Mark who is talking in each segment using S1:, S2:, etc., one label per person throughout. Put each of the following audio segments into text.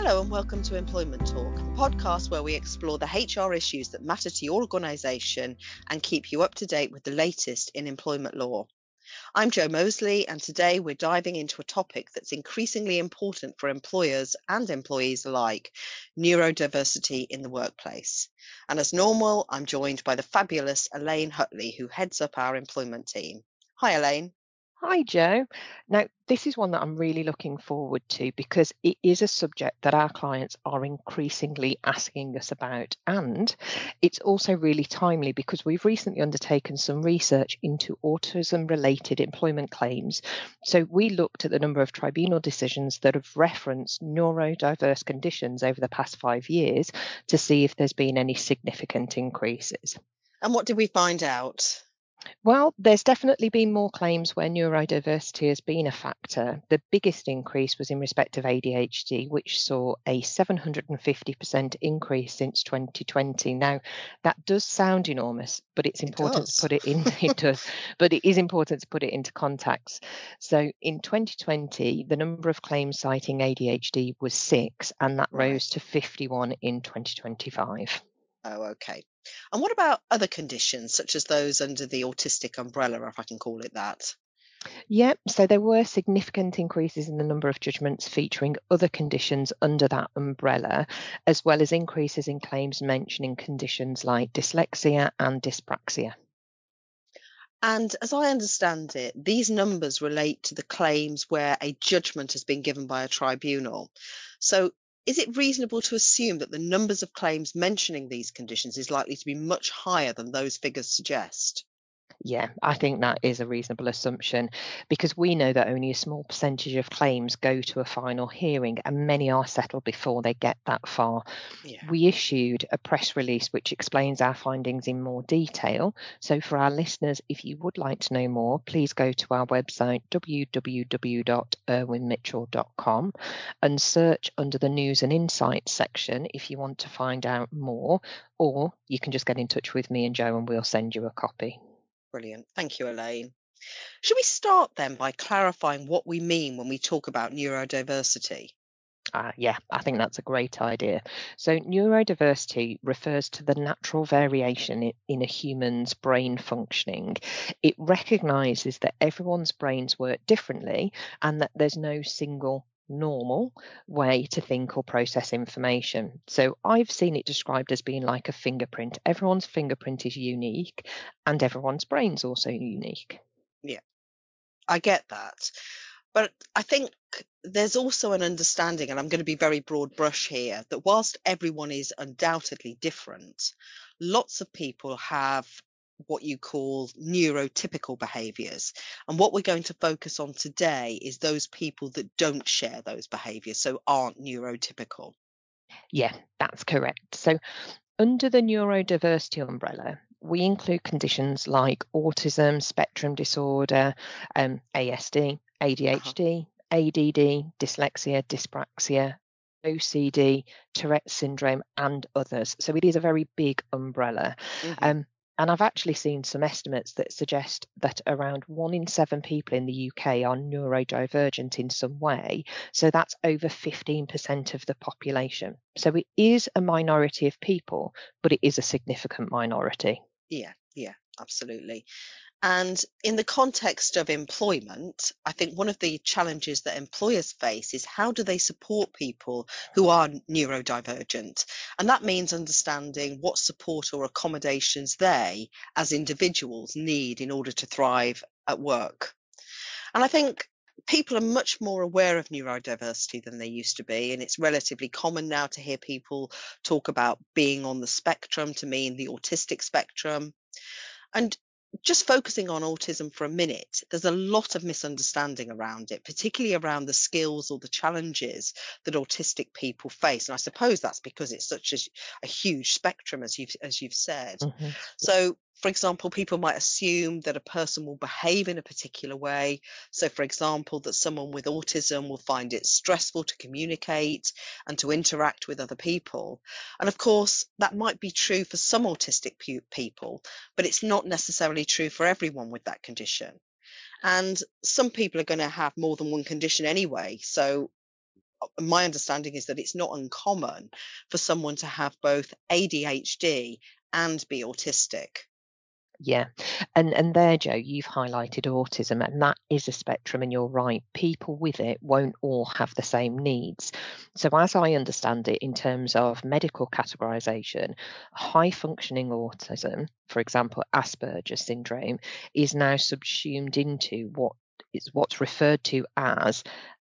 S1: Hello and welcome to Employment Talk, the podcast where we explore the HR issues that matter to your organisation and keep you up to date with the latest in employment law. I'm Jo Mosley, and today we're diving into a topic that's increasingly important for employers and employees alike: neurodiversity in the workplace. And as normal, I'm joined by the fabulous Elaine Hutley, who heads up our employment team. Hi, Elaine.
S2: Hi, Jo. Now, this is one that I'm really looking forward to because it is a subject that our clients are increasingly asking us about. And it's also really timely because we've recently undertaken some research into autism-related employment claims. So we looked at the number of tribunal decisions that have referenced neurodiverse conditions over the past 5 years to see if there's been any significant increases.
S1: And what did we find out?
S2: Well, there's definitely been more claims where neurodiversity has been a factor. The biggest increase was in respect of ADHD, which saw a 750% increase since 2020. Now, that does sound enormous, but it's important to put it in. It does, but it is important to put it into context. So, in 2020, the number of claims citing ADHD was 6, and that rose to 51 in 2025.
S1: Oh, okay. And what about other conditions, such as those under the autistic umbrella, if I can call it that?
S2: Yep, so there were significant increases in the number of judgments featuring other conditions under that umbrella, as well as increases in claims mentioning conditions like dyslexia and dyspraxia.
S1: And as I understand it, these numbers relate to the claims where a judgment has been given by a tribunal. So is it reasonable to assume that the numbers of claims mentioning these conditions is likely to be much higher than those figures suggest?
S2: Yeah, I think that is a reasonable assumption because we know that only a small percentage of claims go to a final hearing and many are settled before they get that far.
S1: Yeah.
S2: We issued a press release which explains our findings in more detail. So for our listeners, if you would like to know more, please go to our website www.irwinmitchell.com and search under the News and Insights section if you want to find out more, or you can just get in touch with me and Jo and we'll send you a copy.
S1: Brilliant. Thank you, Elaine. Should we start then by clarifying what we mean when we talk about neurodiversity?
S2: Yeah, I think that's a great idea. So, neurodiversity refers to the natural variation in a human's brain functioning. It recognizes that everyone's brains work differently and that there's no single normal way to think or process information. So, I've seen it described as being like a fingerprint. Everyone's fingerprint is unique and everyone's brain's also unique.
S1: Yeah, I get that. But I think there's also an understanding, and I'm going to be very broad brush here, that whilst everyone is undoubtedly different, lots of people have what you call neurotypical behaviours. And what we're going to focus on today is those people that don't share those behaviours, so aren't neurotypical.
S2: Yeah, that's correct. So, under the neurodiversity umbrella, we include conditions like autism, spectrum disorder, ASD,
S1: Uh-huh.
S2: ADHD, ADD, dyslexia, dyspraxia, OCD, Tourette's syndrome, and others. So it is a very big umbrella.
S1: Hmm.
S2: Um, and I've actually seen some estimates that suggest that around 1 in 7 people in the UK are neurodivergent in some way. So that's over 15% of the population. So it is a minority of people, but it is a significant minority.
S1: Yeah, absolutely. And in the context of employment, I think one of the challenges that employers face is how do they support people who are neurodivergent? And that means understanding what support or accommodations they, as individuals, need in order to thrive at work. And I think people are much more aware of neurodiversity than they used to be. And it's relatively common now to hear people talk about being on the spectrum to mean the autistic spectrum. And just focusing on autism for a minute, there's a lot of misunderstanding around it, particularly around the skills or the challenges that autistic people face. And I suppose that's because it's such a huge spectrum, as you've said.
S2: Mhm.
S1: So, for example, people might assume that a person will behave in a particular way. So, for example, that someone with autism will find it stressful to communicate and to interact with other people. And of course, that might be true for some autistic people, but it's not necessarily true for everyone with that condition. And some people are going to have more than one condition anyway. So my understanding is that it's not uncommon for someone to have both ADHD and be autistic.
S2: Yeah. And there, Joe, you've highlighted autism, and that is a spectrum, and you're right. People with it won't all have the same needs. So, as I understand it, in terms of medical categorization, high functioning autism, for example, Asperger's syndrome, is now subsumed into what's referred to as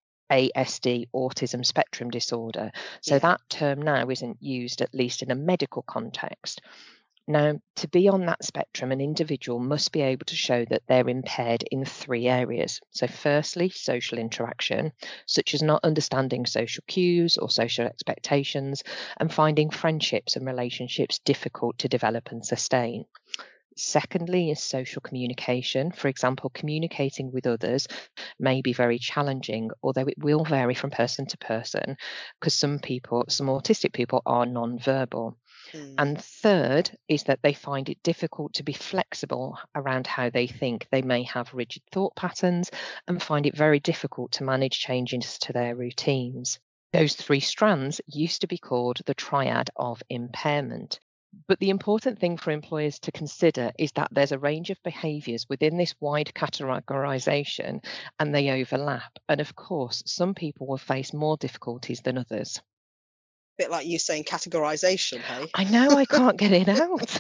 S2: ASD, autism spectrum disorder. So
S1: Yeah.
S2: that term now isn't used, at least in a medical context. Now, to be on that spectrum, an individual must be able to show that they're impaired in 3 areas. So, firstly, social interaction, such as not understanding social cues or social expectations, and finding friendships and relationships difficult to develop and sustain. Secondly, is social communication. For example, communicating with others may be very challenging, although it will vary from person to person, because some autistic people are non-verbal.
S1: Mm.
S2: And third is that they find it difficult to be flexible around how they think. They may have rigid thought patterns and find it very difficult to manage changes to their routines. Those three strands used to be called the triad of impairment. But the important thing for employers to consider is that there's a range of behaviours within this wide categorisation, and they overlap. And of course, some people will face more difficulties than others.
S1: Bit like you saying categorization, hey?
S2: I know, I can't get it out.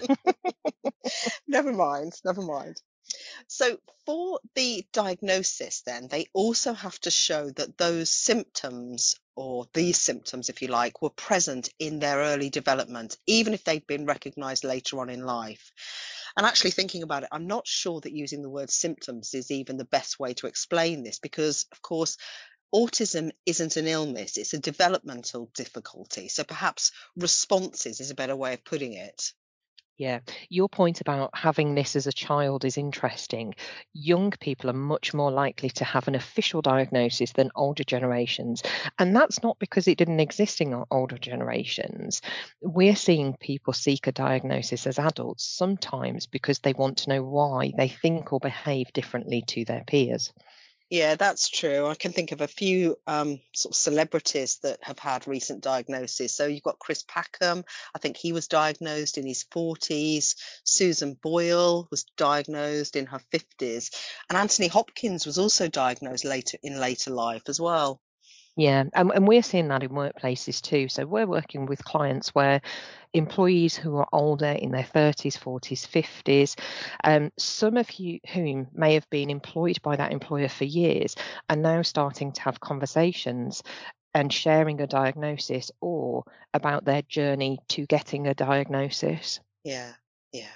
S1: Never mind, never mind. So, for the diagnosis, then, they also have to show that those symptoms, or these symptoms, if you like, were present in their early development, even if they'd been recognized later on in life. And actually, thinking about it, I'm not sure that using the word symptoms is even the best way to explain this because, of course, autism isn't an illness, it's a developmental difficulty. So perhaps responses is a better way of putting it.
S2: Yeah, your point about having this as a child is interesting. Young people are much more likely to have an official diagnosis than older generations. And that's not because it didn't exist in older generations. We're seeing people seek a diagnosis as adults, sometimes because they want to know why they think or behave differently to their peers.
S1: Yeah, that's true. I can think of a few sort of celebrities that have had recent diagnoses. So you've got Chris Packham. I think he was diagnosed in his 40s. Susan Boyle was diagnosed in her 50s. And Anthony Hopkins was also diagnosed later life as well.
S2: Yeah, and we're seeing that in workplaces too. So we're working with clients where employees who are older in their 30s, 40s, 50s, some of whom may have been employed by that employer for years, are now starting to have conversations and sharing a diagnosis or about their journey to getting a diagnosis.
S1: Yeah, yeah.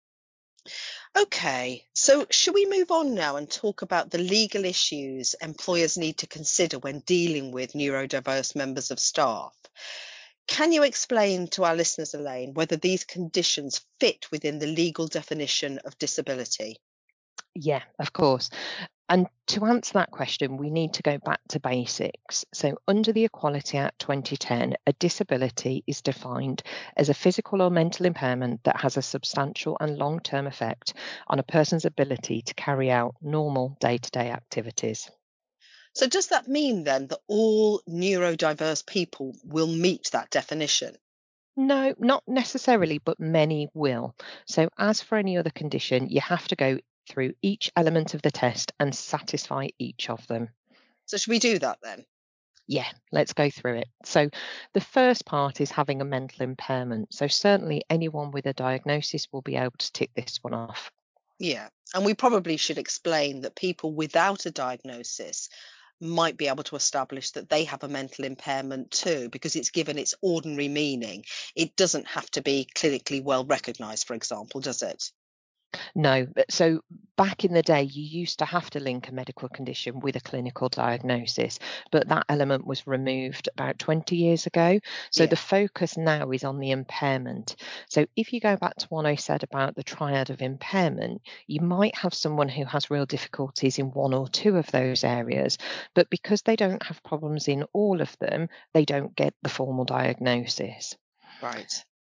S1: Okay, so should we move on now and talk about the legal issues employers need to consider when dealing with neurodiverse members of staff? Can you explain to our listeners, Elaine, whether these conditions fit within the legal definition of disability?
S2: Yeah, of course. And to answer that question, we need to go back to basics. So, under the Equality Act 2010, a disability is defined as a physical or mental impairment that has a substantial and long term effect on a person's ability to carry out normal day to day activities.
S1: So, does that mean then that all neurodiverse people will meet that definition?
S2: No, not necessarily, but many will. So, as for any other condition, you have to go through each element of the test and satisfy each of them.
S1: So, should we do that then?
S2: Yeah, let's go through it. So, the first part is having a mental impairment. So, certainly anyone with a diagnosis will be able to tick this one off.
S1: Yeah. And we probably should explain that people without a diagnosis might be able to establish that they have a mental impairment too, because it's given its ordinary meaning. It doesn't have to be clinically well recognized, for example, does it?
S2: No, so back in the day, you used to have to link a medical condition with a clinical diagnosis, but that element was removed about 20 years ago. So the
S1: Yeah.
S2: focus now is on the impairment. So if you go back to what I said about the triad of impairment, you might have someone who has real difficulties in one or two of those areas, but because they don't have problems in all of them, they don't get the formal diagnosis.
S1: Right.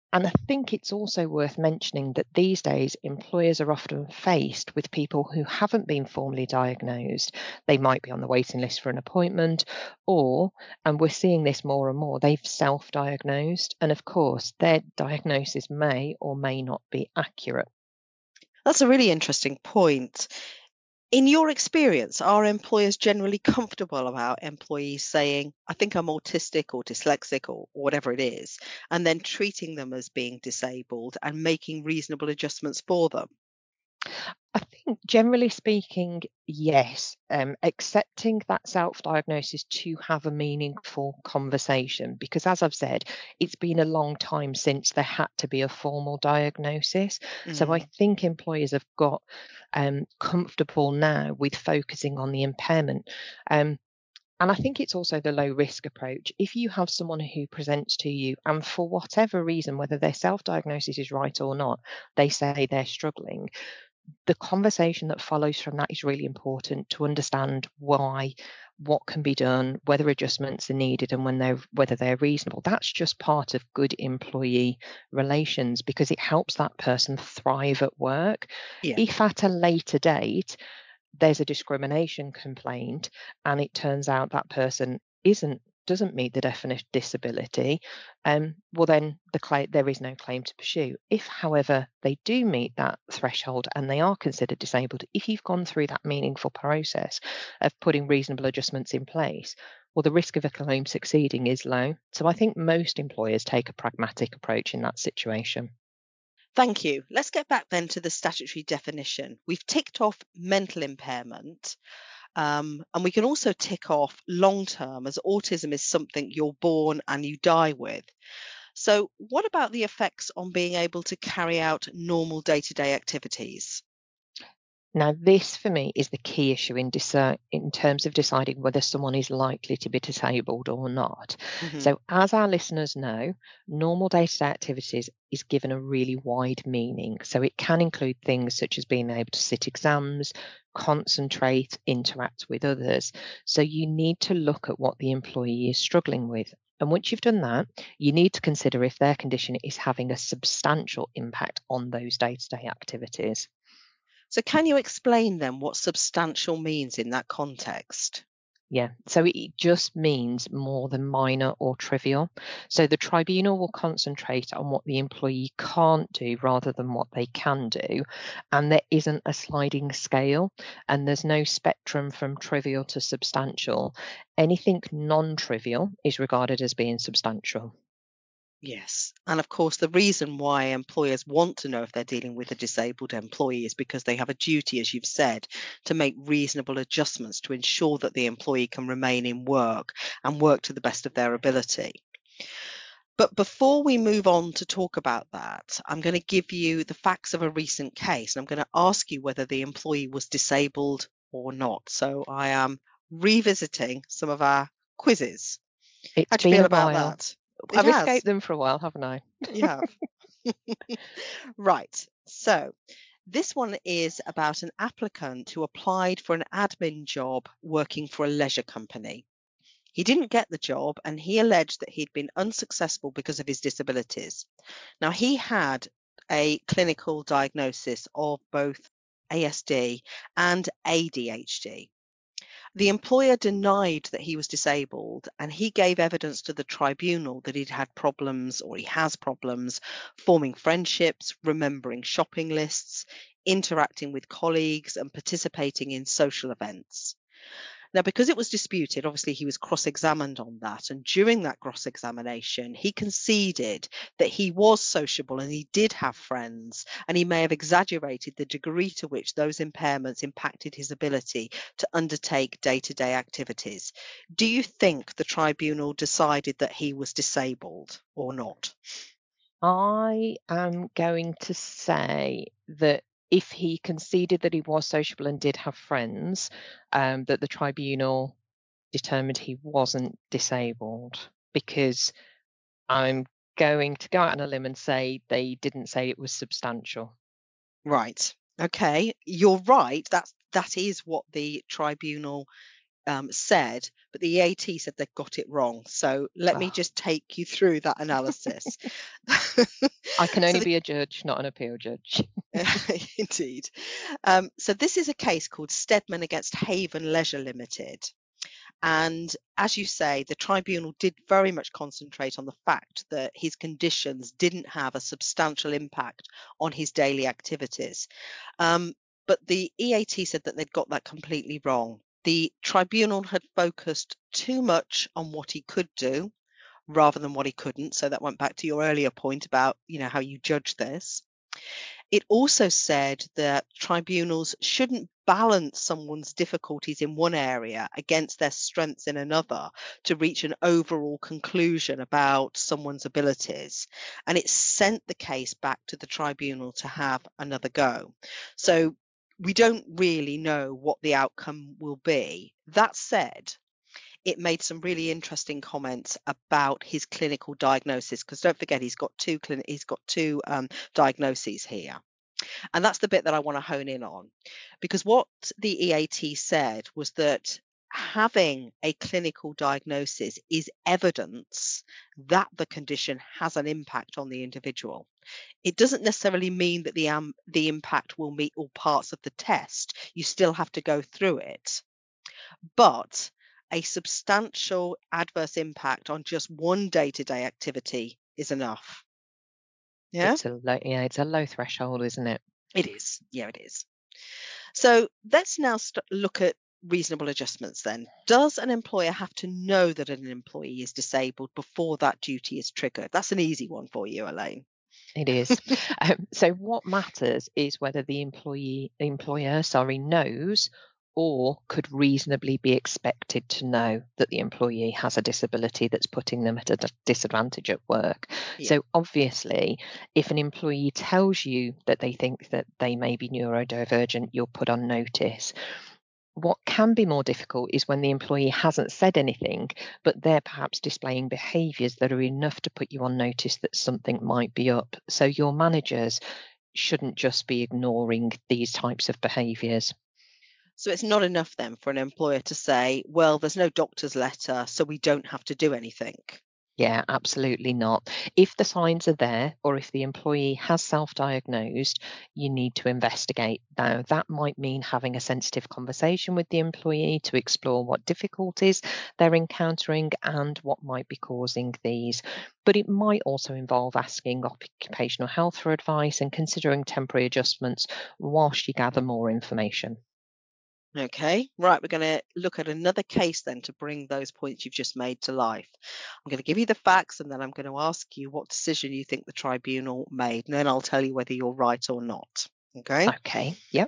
S2: And I think it's also worth mentioning that these days employers are often faced with people who haven't been formally diagnosed. They might be on the waiting list for an appointment, or, and we're seeing this more and more, they've self-diagnosed. And of course, their diagnosis may or may not be accurate.
S1: That's a really interesting point. In your experience, are employers generally comfortable about employees saying, I think I'm autistic or dyslexic or whatever it is, and then treating them as being disabled and making reasonable adjustments for them?
S2: I think generally speaking, yes, accepting that self-diagnosis to have a meaningful conversation, because as I've said, it's been a long time since there had to be a formal diagnosis. So I
S1: Mm,
S2: think employers have got comfortable now with focusing on the impairment. And I think it's also the low risk approach. If you have someone who presents to you and for whatever reason, whether their self diagnosis is right or not, they say they're struggling, the conversation that follows from that is really important to understand why, what can be done, whether adjustments are needed, and whether they're reasonable. That's just part of good employee relations because it helps that person thrive at work.
S1: yeah.
S2: If at a later date there's a discrimination complaint and it turns out that person doesn't meet the definition of disability, well then there is no claim to pursue. If, however, they do meet that threshold and they are considered disabled, if you've gone through that meaningful process of putting reasonable adjustments in place, well, the risk of a claim succeeding is low. So I think most employers take a pragmatic approach in that situation.
S1: Thank you. Let's get back then to the statutory definition. We've ticked off mental impairment, and we can also tick off long term, as autism is something you're born and you die with. So, what about the effects on being able to carry out normal day to day activities?
S2: Now, this for me is the key issue in terms of deciding whether someone is likely to be disabled or not.
S1: Hmm.
S2: So, as our listeners know, normal day to day activities is given a really wide meaning. So, it can include things such as being able to sit exams, concentrate, interact with others. So, you need to look at what the employee is struggling with. And once you've done that, you need to consider if their condition is having a substantial impact on those day to day activities.
S1: So, can you explain then what substantial means in that context?
S2: Yeah, so it just means more than minor or trivial. So the tribunal will concentrate on what the employee can't do rather than what they can do. And there isn't a sliding scale, and there's no spectrum from trivial to substantial. Anything non trivial is regarded as being substantial.
S1: Yes. And of course, the reason why employers want to know if they're dealing with a disabled employee is because they have a duty, as you've said, to make reasonable adjustments to ensure that the employee can remain in work and work to the best of their ability. But before we move on to talk about that, I'm going to give you the facts of a recent case. And I'm going to ask you whether the employee was disabled or not. So I am revisiting some of our quizzes.
S2: It's
S1: How do you
S2: been
S1: feel
S2: a
S1: about
S2: while.
S1: that? It
S2: I've
S1: has.
S2: escaped them for a while, haven't I?
S1: You have. Right. So this one is about an applicant who applied for an admin job working for a leisure company. He didn't get the job and he alleged that he'd been unsuccessful because of his disabilities. Now, he had a clinical diagnosis of both ASD and ADHD. The employer denied that he was disabled, and he gave evidence to the tribunal that he'd had problems or he has problems forming friendships, remembering shopping lists, interacting with colleagues, and participating in social events. Now, because it was disputed, obviously he was cross examined on that. And during that cross examination, he conceded that he was sociable and he did have friends. And he may have exaggerated the degree to which those impairments impacted his ability to undertake day to day activities. Do you think the tribunal decided that he was disabled or not?
S2: I am going to say that if he conceded that he was sociable and did have friends, that the tribunal determined he wasn't disabled, because I'm going to go out on a limb and say they didn't say it was substantial.
S1: Right. Okay. You're right. That is what the tribunal said, but the EAT said they got it wrong. So let me just take you through that analysis.
S2: I can
S1: So
S2: only be a judge, not an appeal judge.
S1: Indeed. So this is a case called Stedman against Haven Leisure Limited. And as you say, the tribunal did very much concentrate on the fact that his conditions didn't have a substantial impact on his daily activities. But the EAT said that they'd got that completely wrong. The tribunal had focused too much on what he could do rather than what he couldn't. So that went back to your earlier point about, how you judge this. It also said that tribunals shouldn't balance someone's difficulties in one area against their strengths in another to reach an overall conclusion about someone's abilities. And it sent the case back to the tribunal to have another go. So we don't really know what the outcome will be. That said, it made some really interesting comments about his clinical diagnosis, because don't forget he's got two diagnoses here. And that's the bit that I want to hone in on, because what the EAT said was that having a clinical diagnosis is evidence that the condition has an impact on the individual. It doesn't necessarily mean that the impact will meet all parts of the test. You still have to go through it. But a substantial adverse impact on just one day-to-day activity is enough. Yeah?
S2: It's a low threshold, isn't it?
S1: It is. Yeah, it is. So let's now look at reasonable adjustments then. Does an employer have to know that an employee is disabled before that duty is triggered? That's an easy one for you, Elaine.
S2: It is. So what matters is whether the employer knows or could reasonably be expected to know that the employee has a disability that's putting them at a disadvantage at work.
S1: Yeah.
S2: So obviously, if an employee tells you that they think that they may be neurodivergent, you're put on notice. What can be more difficult is when the employee hasn't said anything, but they're perhaps displaying behaviours that are enough to put you on notice that something might be up. So your managers shouldn't just be ignoring these types of behaviours.
S1: So it's not enough then for an employer to say, well, there's no doctor's letter, so we don't have to do anything.
S2: Yeah, absolutely not. If the signs are there, or if the employee has self-diagnosed, you need to investigate. Now, that might mean having a sensitive conversation with the employee to explore what difficulties they're encountering and what might be causing these. But it might also involve asking occupational health for advice and considering temporary adjustments whilst you gather more information.
S1: Okay, right, we're going to look at another case then to bring those points you've just made to life. I'm going to give you the facts and then I'm going to ask you what decision you think the tribunal made, and then I'll tell you whether you're right or not. Okay?
S2: Okay, yep.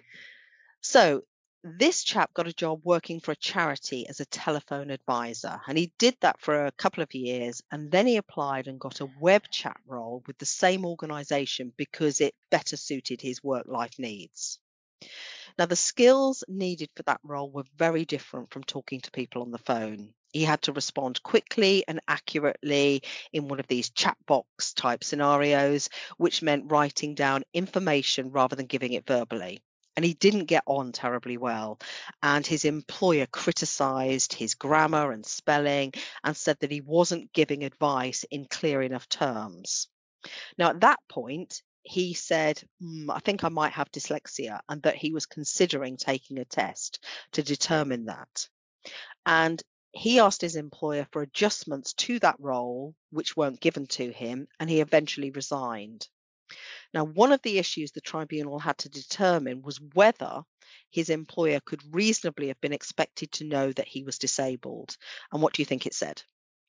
S1: So this chap got a job working for a charity as a telephone advisor, and he did that for a couple of years, and then he applied and got a web chat role with the same organisation because it better suited his work-life needs. Now, the skills needed for that role were very different from talking to people on the phone. He had to respond quickly and accurately in one of these chat box type scenarios, which meant writing down information rather than giving it verbally. And he didn't get on terribly well. And his employer criticised his grammar and spelling and said that he wasn't giving advice in clear enough terms. Now, at that point, he said, I think I might have dyslexia, and that he was considering taking a test to determine that. And he asked his employer for adjustments to that role, which weren't given to him, and he eventually resigned. Now, one of the issues the tribunal had to determine was whether his employer could reasonably have been expected to know that he was disabled. And what do you think it said?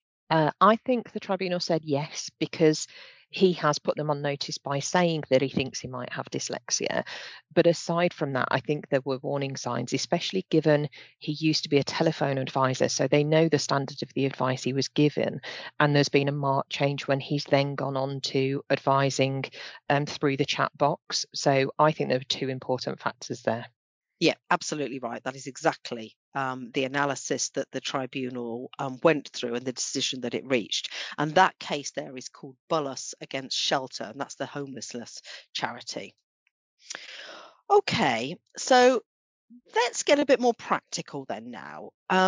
S2: I think the tribunal said yes, because he has put them on notice by saying that he thinks he might have dyslexia. But aside from that, I think there were warning signs, especially given he used to be a telephone advisor. So they know the standard of the advice he was given. And there's been a marked change when he's then gone on to advising through the chat box. So I think there were two important factors there.
S1: Yeah, absolutely right. That is exactly the analysis that the tribunal went through and the decision that it reached. And that case there is called Bullis against Shelter, and that's the homelessness charity. Okay, so Let's get a bit more practical then now.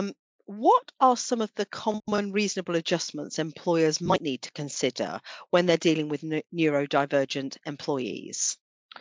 S1: What are some of the common reasonable adjustments employers might need to consider when they're dealing with neurodivergent employees?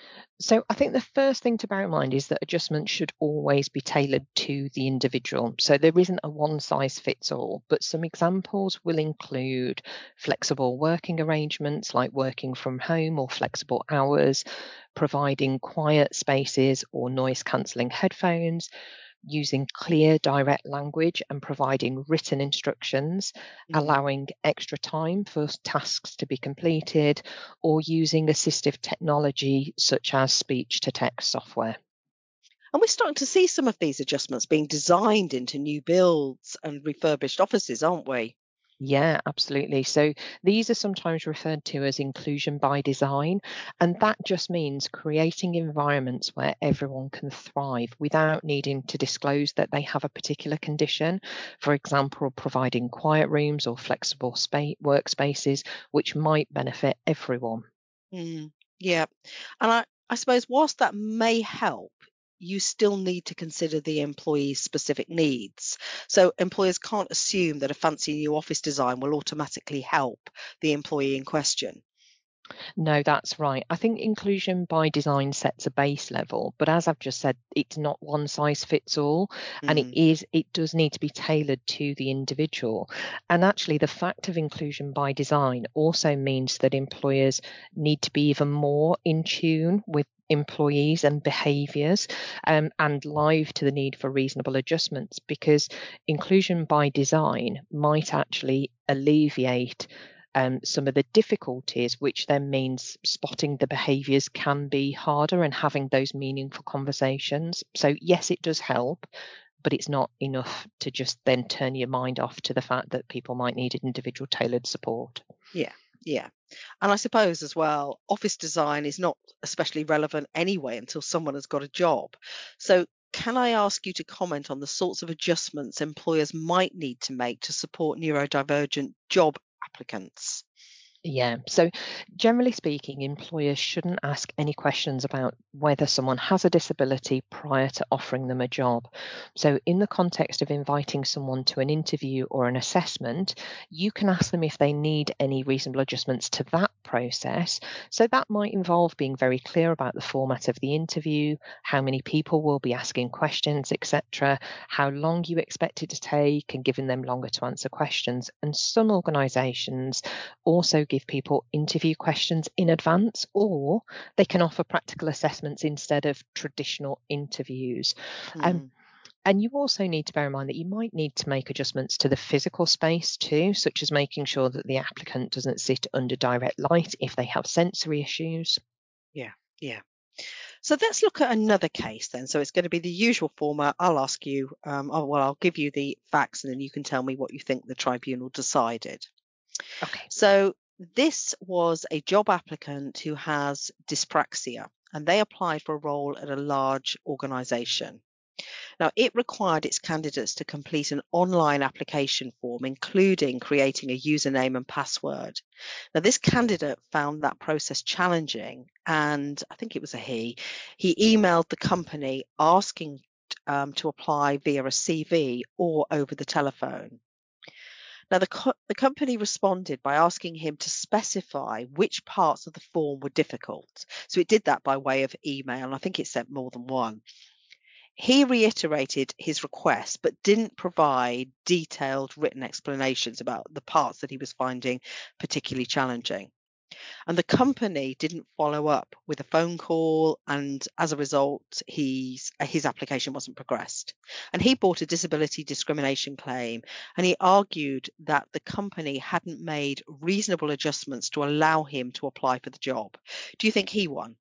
S2: So I think the first thing to bear in mind is that adjustments should always be tailored to the individual. So there isn't a one size fits all, but some examples will include flexible working arrangements like working from home or flexible hours, providing quiet spaces or noise cancelling headphones, using clear, direct language and providing written instructions,
S1: Mhm.
S2: allowing extra time for tasks to be completed, or using assistive technology such as speech to text software.
S1: And we're starting to see some of these adjustments being designed into new builds and refurbished offices, aren't we?
S2: Yeah, absolutely. So these are sometimes referred to as inclusion by design, and that just means creating environments where everyone can thrive without needing to disclose that they have a particular condition. For example, providing quiet rooms or flexible workspaces, which might benefit everyone.
S1: Mm, yeah. And I suppose whilst that may help, you still need to consider the employee's specific needs. So employers can't assume that a fancy new office design will automatically help the employee in question.
S2: No, that's right. I think inclusion by design sets a base level, but as I've just said, it's not one size fits all, and
S1: Mm,
S2: it does need to be tailored to the individual. And actually, the fact of inclusion by design also means that employers need to be even more in tune with employees and behaviours, and live to the need for reasonable adjustments, because inclusion by design might actually alleviate some of the difficulties, which then means spotting the behaviours can be harder and having those meaningful conversations. So, yes, it does help, but it's not enough to just then turn your mind off to the fact that people might need individual tailored support.
S1: yeah, yeah. And I suppose as well, office design is not especially relevant anyway until someone has got a job. So can I ask you to comment on the sorts of adjustments employers might need to make to support neurodivergent job applicants?
S2: Yeah. So, generally speaking, employers shouldn't ask any questions about whether someone has a disability prior to offering them a job. So, in the context of inviting someone to an interview or an assessment, you can ask them if they need any reasonable adjustments to that process. So, that might involve being very clear about the format of the interview, how many people will be asking questions, etc., how long you expect it to take, and giving them longer to answer questions. And some organisations also give people interview questions in advance, or they can offer practical assessments instead of traditional interviews. Um,
S1: Hmm.
S2: and you also need to bear in mind that you might need to make adjustments to the physical space too, such as making sure that the applicant doesn't sit under direct light if they have sensory issues.
S1: Yeah, yeah. So let's look at another case then. So it's going to be the usual format. I'll ask you, I'll give you the facts and then you can tell me what you think the tribunal decided.
S2: Okay.
S1: So this was a job applicant who has dyspraxia and they applied for a role at a large organization. Now, it required its candidates to complete an online application form, including creating a username and password. Now, this candidate found that process challenging, and I think it was a he. He emailed the company asking to apply via a CV or over the telephone. Now, the company responded by asking him to specify which parts of the form were difficult. So it did that by way of email, and I think it sent more than one. He reiterated his request, but didn't provide detailed written explanations about the parts that he was finding particularly challenging. And the company didn't follow up with a phone call, and as a result, his application wasn't progressed. And he brought a disability discrimination claim, and he argued that the company hadn't made reasonable adjustments to allow him to apply for the job. Do you think he won?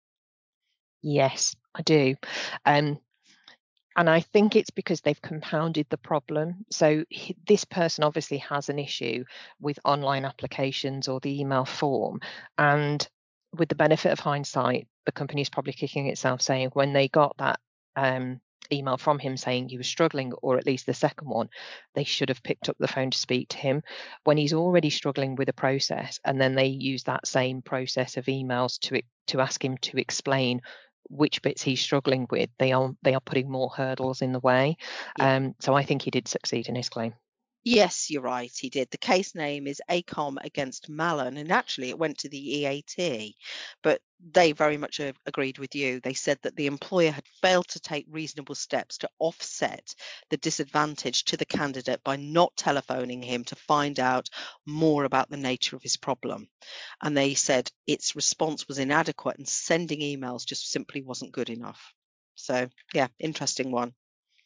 S2: Yes, I do. Um, And I think it's because they've compounded the problem. So this person obviously has an issue with online applications or the email form. And with the benefit of hindsight, the company is probably kicking itself saying when they got that um, email from him saying he was struggling, or at least the second one, they should have picked up the phone to speak to him when he's already struggling with a process. And then they use that same process of emails to ask him to explain which bits he's struggling with, they are putting more hurdles in the way.
S1: Yeah.
S2: So I think he did succeed in his claim.
S1: Yes, you're right, he did. The case name is ACOM against Mallon, and actually it went to the EAT, but they very much agreed with you. They said that the employer had failed to take reasonable steps to offset the disadvantage to the candidate by not telephoning him to find out more about the nature of his problem. And they said its response was inadequate and sending emails just simply wasn't good enough. So, yeah, interesting one.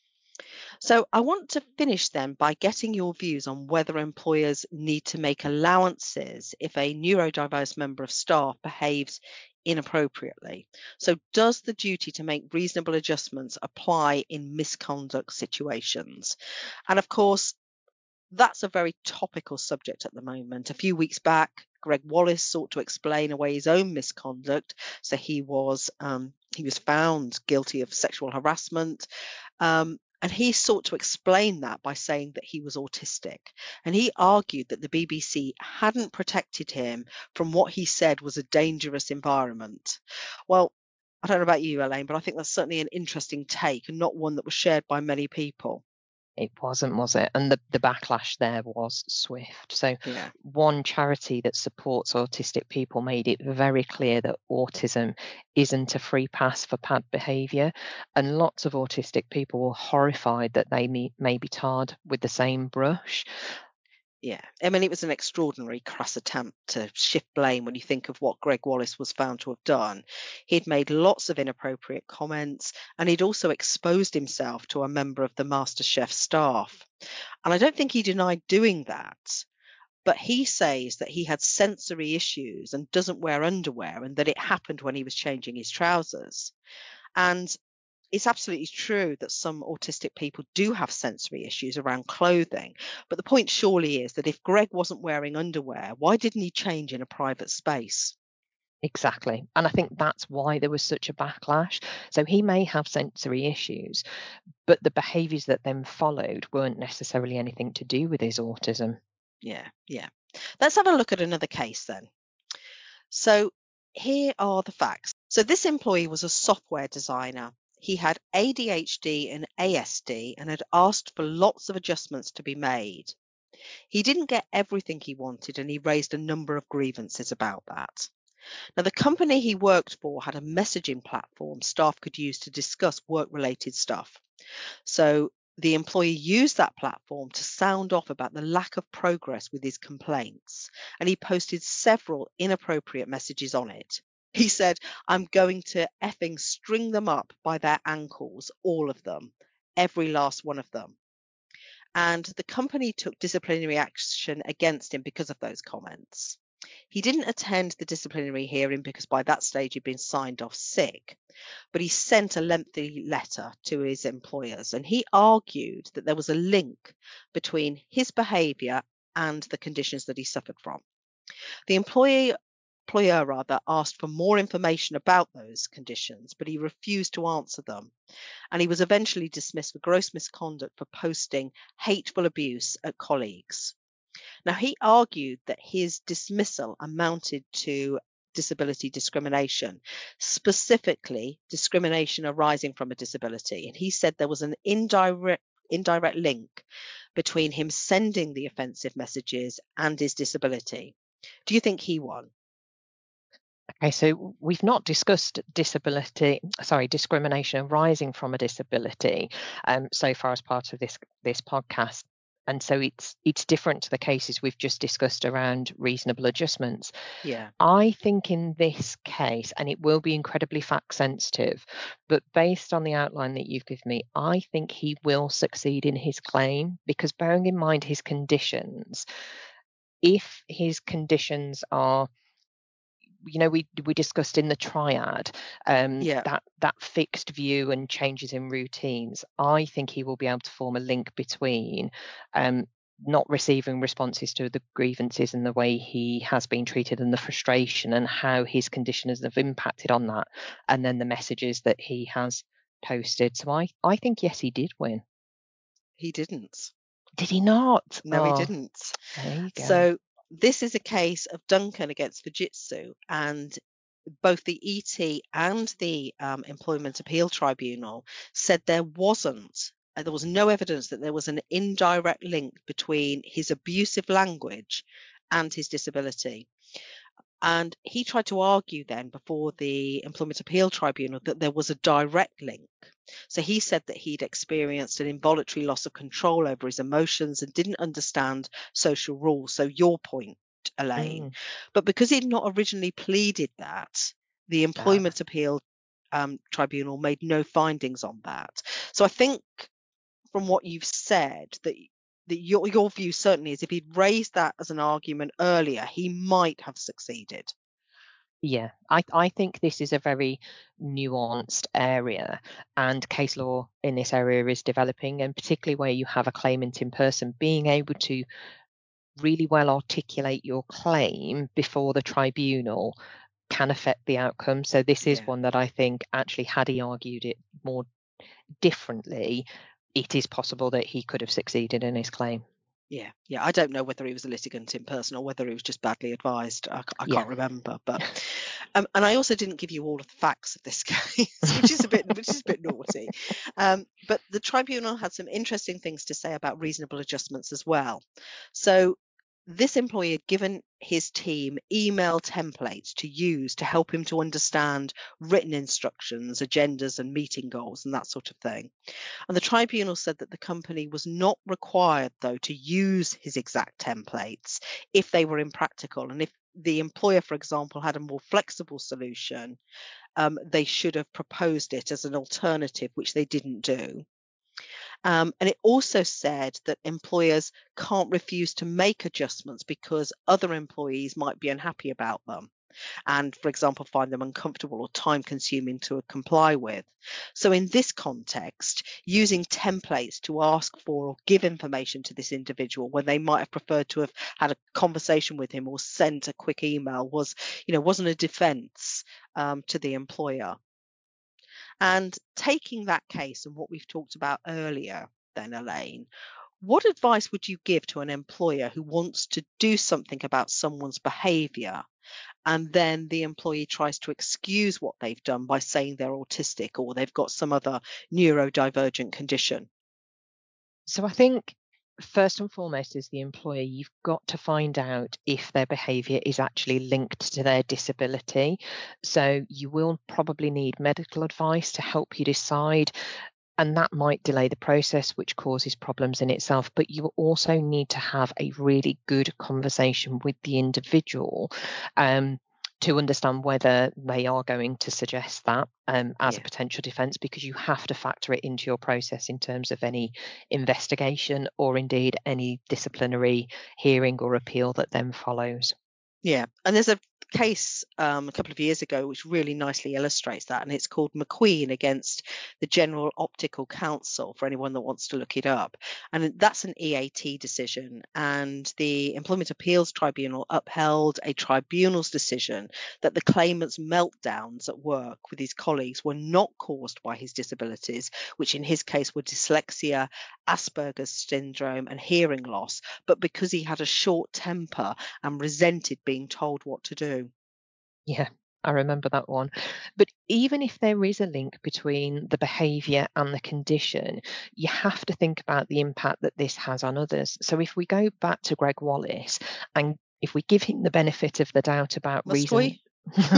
S1: So I want to finish then by getting your views on whether employers need to make allowances if a neurodiverse member of staff behaves inappropriately. So does the duty to make reasonable adjustments apply in misconduct situations? And of course, that's a very topical subject at the moment. A few weeks back, Greg Wallace sought to explain away his own misconduct. So he was found guilty of sexual harassment. And he sought to explain that by saying that he was autistic. And he argued that the BBC hadn't protected him from what he said was a dangerous environment. Well, I don't know about you, Elaine, but I think that's certainly an interesting take and not one that was shared by many people.
S2: It wasn't, was it? And the backlash there was swift. So
S1: Yeah.
S2: one charity that supports autistic people made it very clear that autism isn't a free pass for bad behaviour. And lots of autistic people were horrified that they may be tarred with the same brush.
S1: Yeah, I mean, it was an extraordinary crass attempt to shift blame when you think of what Greg Wallace was found to have done. He'd made lots of inappropriate comments and he'd also exposed himself to a member of the MasterChef staff. And I don't think he denied doing that, but he says that he had sensory issues and doesn't wear underwear and that it happened when he was changing his trousers. And it's absolutely true that some autistic people do have sensory issues around clothing. But the point surely is that if Greg wasn't wearing underwear, why didn't he change in a private space?
S2: Exactly. And I think that's why there was such a backlash. So he may have sensory issues, but the behaviours that then followed weren't necessarily anything to do with his autism.
S1: Yeah, yeah. Let's have a look at another case then. So here are the facts. So this employee was a software designer. He had ADHD and ASD and had asked for lots of adjustments to be made. He didn't get everything he wanted and he raised a number of grievances about that. Now, the company he worked for had a messaging platform staff could use to discuss work-related stuff. So the employee used that platform to sound off about the lack of progress with his complaints, and he posted several inappropriate messages on it. He said, "I'm going to effing string them up by their ankles, all of them, every last one of them." And the company took disciplinary action against him because of those comments. He didn't attend the disciplinary hearing because by that stage he'd been signed off sick, but he sent a lengthy letter to his employers and he argued that there was a link between his behaviour and the conditions that he suffered from. The employer asked for more information about those conditions, but he refused to answer them. And he was eventually dismissed for gross misconduct for posting hateful abuse at colleagues. Now, he argued that his dismissal amounted to disability discrimination, specifically discrimination arising from a disability. And he said there was an indirect link between him sending the offensive messages and his disability. Do you think he won?
S2: Okay, so we've not discussed discrimination arising from a disability so far as part of this podcast. And so it's different to the cases we've just discussed around reasonable adjustments.
S1: Yeah.
S2: I think in this case, and it will be incredibly fact sensitive, but based on the outline that you've given me, I think he will succeed in his claim because bearing in mind his conditions, if his conditions are, we discussed in the triad
S1: Yeah.
S2: that fixed view and changes in routines, I think he will be able to form a link between not receiving responses to the grievances and the way he has been treated and the frustration and how his conditions have impacted on that, and then the messages that he has posted. So I think, yes, he did win.
S1: He didn't.
S2: Did he not?
S1: No, he
S2: Oh,
S1: didn't.
S2: there you go.
S1: So this is a case of Duncan against Fujitsu, and both the ET and the Employment Appeal Tribunal said there was no evidence that there was an indirect link between his abusive language and his disability. And he tried to argue then before the Employment Appeal Tribunal that there was a direct link. So he said that he'd experienced an involuntary loss of control over his emotions and didn't understand social rules. So your point, Elaine. But because he'd not originally pleaded that, the Employment Appeal Tribunal made no findings on that. So I think from what you've said that your view certainly is if he'd raised that as an argument earlier, he might have succeeded.
S2: Yeah, I think this is a very nuanced area, and case law in this area is developing, and particularly where you have a claimant in person, being able to really well articulate your claim before the tribunal can affect the outcome. So this is one that I think actually, had he argued it more differently, it is possible that he could have succeeded in his claim.
S1: Yeah. I don't know whether he was a litigant in person or whether he was just badly advised. I can't remember, but and I also didn't give you all of the facts of this case, which is a bit naughty. But the tribunal had some interesting things to say about reasonable adjustments as well. So this employee had given his team email templates to use to help him to understand written instructions, agendas, and meeting goals, and that sort of thing. And the tribunal said that the company was not required, though, to use his exact templates if they were impractical. And if the employer, for example, had a more flexible solution, they should have proposed it as an alternative, which they didn't do. And it also said that employers can't refuse to make adjustments because other employees might be unhappy about them and, for example, find them uncomfortable or time consuming to comply with. So in this context, using templates to ask for or give information to this individual when they might have preferred to have had a conversation with him or sent a quick email wasn't a defense to the employer. And taking that case and what we've talked about earlier, then, Elaine, what advice would you give to an employer who wants to do something about someone's behaviour and then the employee tries to excuse what they've done by saying they're autistic or they've got some other neurodivergent condition?
S2: So I think first and foremost, as the employer, you've got to find out if their behaviour is actually linked to their disability. So you will probably need medical advice to help you decide, and that might delay the process, which causes problems in itself. But you also need to have a really good conversation with the individual to understand whether they are going to suggest that as a potential defence, because you have to factor it into your process in terms of any investigation or indeed any disciplinary hearing or appeal that then follows.
S1: Yeah, and there's a case a couple of years ago which really nicely illustrates that, and it's called McQueen against the General Optical Council, for anyone that wants to look it up. And that's an EAT decision, and the Employment Appeals Tribunal upheld a tribunal's decision that the claimant's meltdowns at work with his colleagues were not caused by his disabilities, which in his case were dyslexia, Asperger's syndrome, and hearing loss, but because he had a short temper and resented being told what to do.
S2: Yeah, I remember that one. But even if there is a link between the behaviour and the condition, you have to think about the impact that this has on others. So if we go back to Greg Wallace, and if we give him the benefit of the doubt about
S1: Must
S2: reason,
S1: we?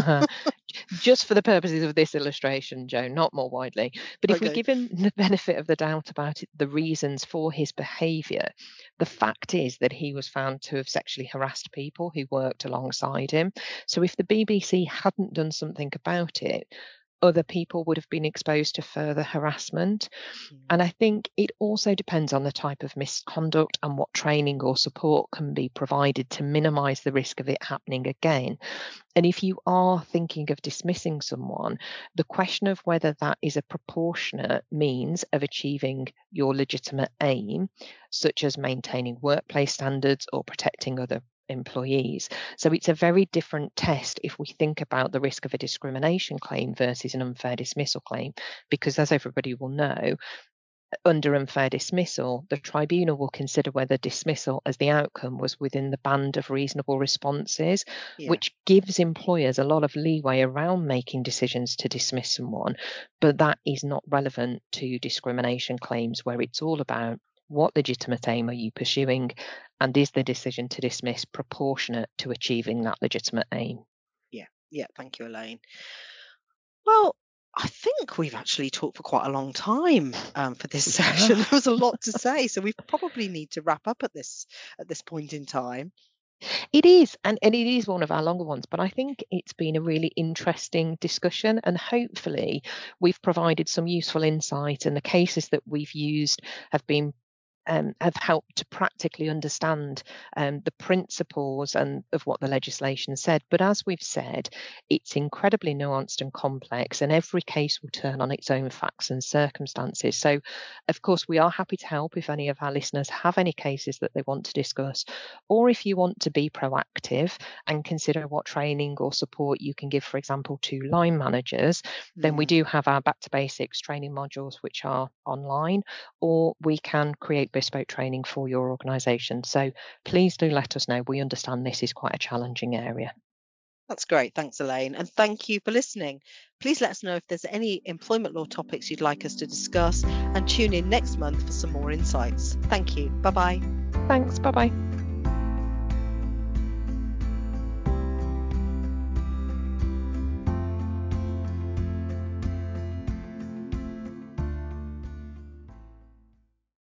S2: just for the purposes of this illustration, Joe, not more widely, but if we give him the benefit of the doubt about the reasons for his behaviour, the fact is that he was found to have sexually harassed people who worked alongside him. So if the BBC hadn't done something about it, other people would have been exposed to further harassment. And I think it also depends on the type of misconduct and what training or support can be provided to minimise the risk of it happening again. And if you are thinking of dismissing someone, the question of whether that is a proportionate means of achieving your legitimate aim, such as maintaining workplace standards or protecting other employees. So it's a very different test if we think about the risk of a discrimination claim versus an unfair dismissal claim, because as everybody will know, under unfair dismissal, the tribunal will consider whether dismissal as the outcome was within the band of reasonable responses, which gives employers a lot of leeway around making decisions to dismiss someone. But that is not relevant to discrimination claims, where it's all about what legitimate aim are you pursuing, and is the decision to dismiss proportionate to achieving that legitimate aim?
S1: Yeah, thank you, Elaine. Well, I think we've actually talked for quite a long time for this session. There was a lot to say, so we probably need to wrap up at this point in time.
S2: It is, and it is one of our longer ones, but I think it's been a really interesting discussion, and hopefully we've provided some useful insight, and the cases that we've used have been have helped to practically understand the principles and of what the legislation said. But as we've said, it's incredibly nuanced and complex, and every case will turn on its own facts and circumstances. So, of course, we are happy to help if any of our listeners have any cases that they want to discuss, or if you want to be proactive and consider what training or support you can give, for example, to line managers, then we do have our Back to Basics training modules, which are online, or we can create bespoke training for your organisation. So please do let us know. We understand this is quite a challenging area.
S1: That's great. Thanks, Elaine. And thank you for listening. Please let us know if there's any employment law topics you'd like us to discuss, and tune in next month for some more insights. Thank you. Bye-bye.
S2: Thanks. Bye-bye.